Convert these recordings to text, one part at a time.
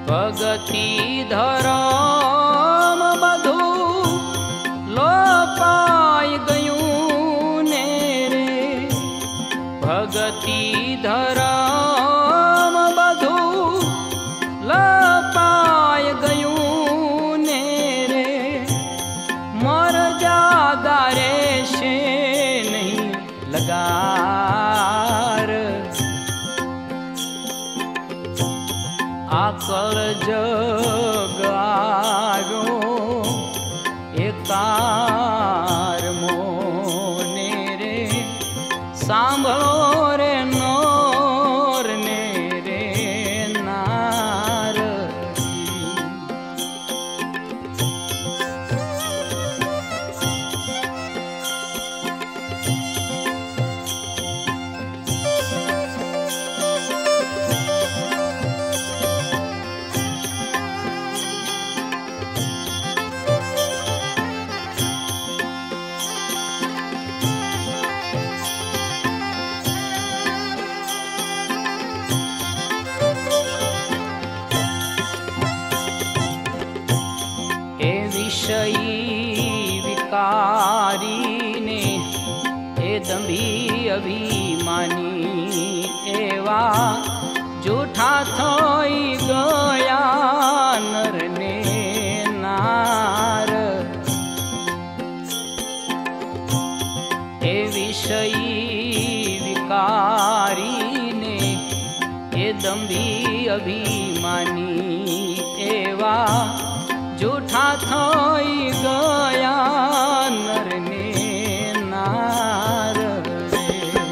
ભગતિ ધરમ બધું લોપાઈ ગયું ને રે, ભગતિ ધરમ બધું લોપાઈ ગયું ને રે, મર્યાદા રહેશે નહીં લગાર, આકલ જગ આવ્યો એકાર મોને રે, સાંભળો રે નોર ને રે નારજી. વિષયી વિકારીને એ દંભી અભિમાની એવા જૂઠા થઈ ગયા નરને નાર, એ વિષયી વિકારીને એ દંભી અભિમાની એવા જૂઠા થઈ ગયા નરને નાર રે,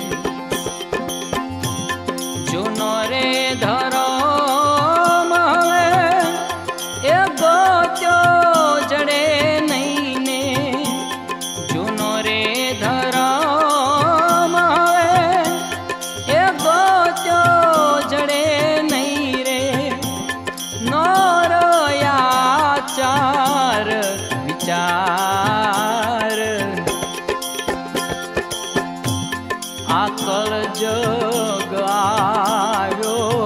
જૂનો રે ધરમ હવે એ ગોત્યો જડે નહીં ને, જૂનો રે ધરમ હવે એ ગોત્યો જડે નહીં રે, ચાર વિચાર આકલ જગ આવ્યો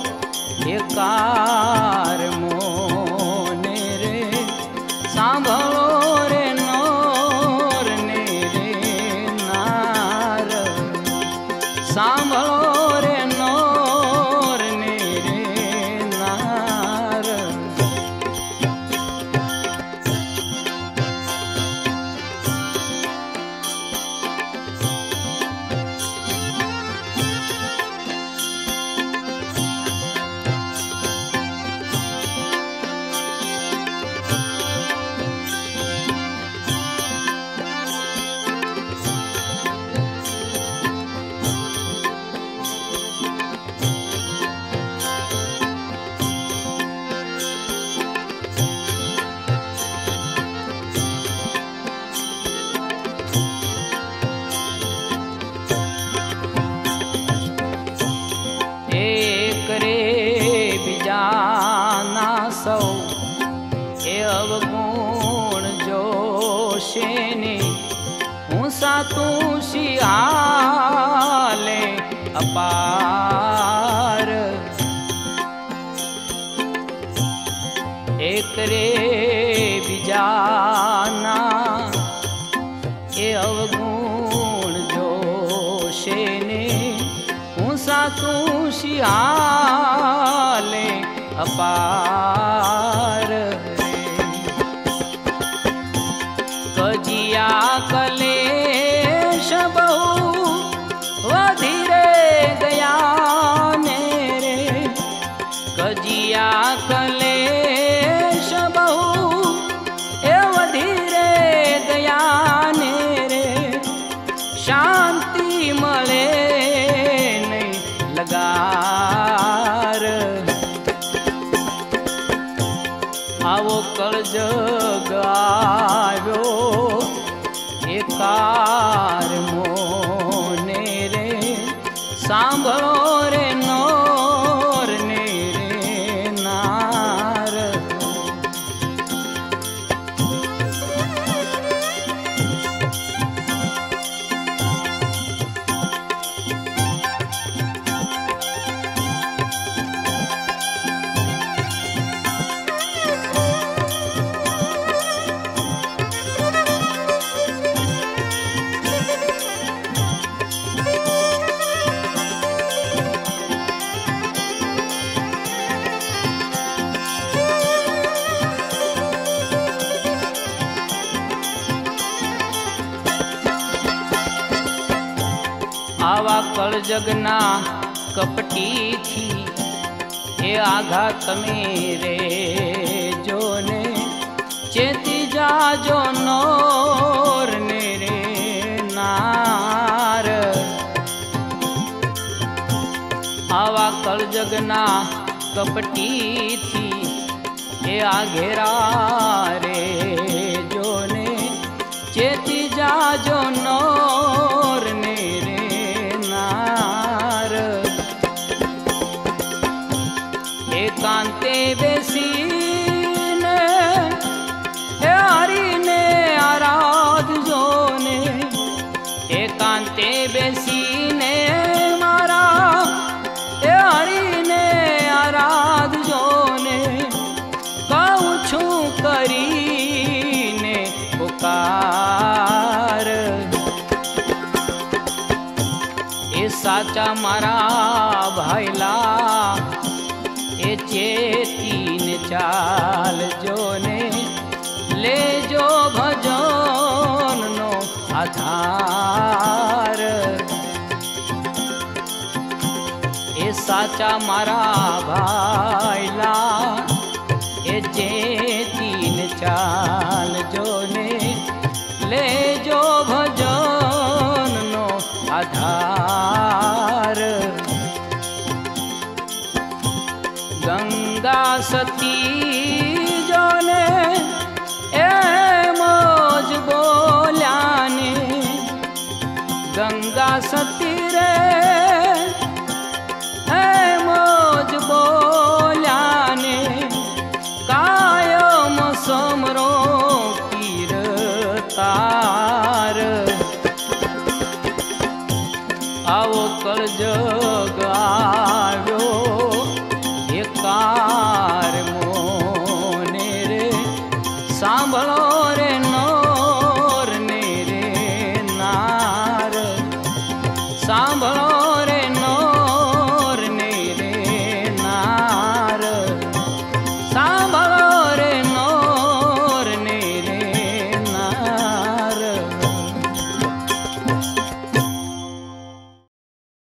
એકાર મોને રે, સાંભળો રે નોર ને રે નાર, સાંભળો રે નોર ને રે નાર. સૌ એ અવગુણ જોશે ને, હું સાતું શિયાલે અપાર, એક રે બીજાના એ અવગુણ જોશે ને, હું સાતું શિયાલે અપાર રે, કજિયા કલેશ બહુ વધી રે ગયા ને રે, કજિયા કલેશ બહુ એ વધી રે ગયા ને રે, શાંતિ મળે નહીં લગાર, આવો કળજગ આવ્યો એકાર મોને રે, સાંભળો રે નોર ને રે નાર. कल जगना कपटी थी ए आघात मेरे जोने चेती जाजो नोर नेरे नार आवा कल जगना कपटी थी ए आघेरा रे जोने चेती जाजो नोर नेरे नार एकांते बेसीने ए हरि ने आराध जोने एकांते बेसीने मारा ए हरि ने आराध जोने कहूँ छू करीने पुकार ए साचा मारा भाईला ए चेतीन चाल जोने ले जो भजन नो आधार ए साचा मारा भाईला ए चेतीन चाल जोने ले जो भजन नो आधार गंगा सती जोने ए मौज बोल्याने गंगा सती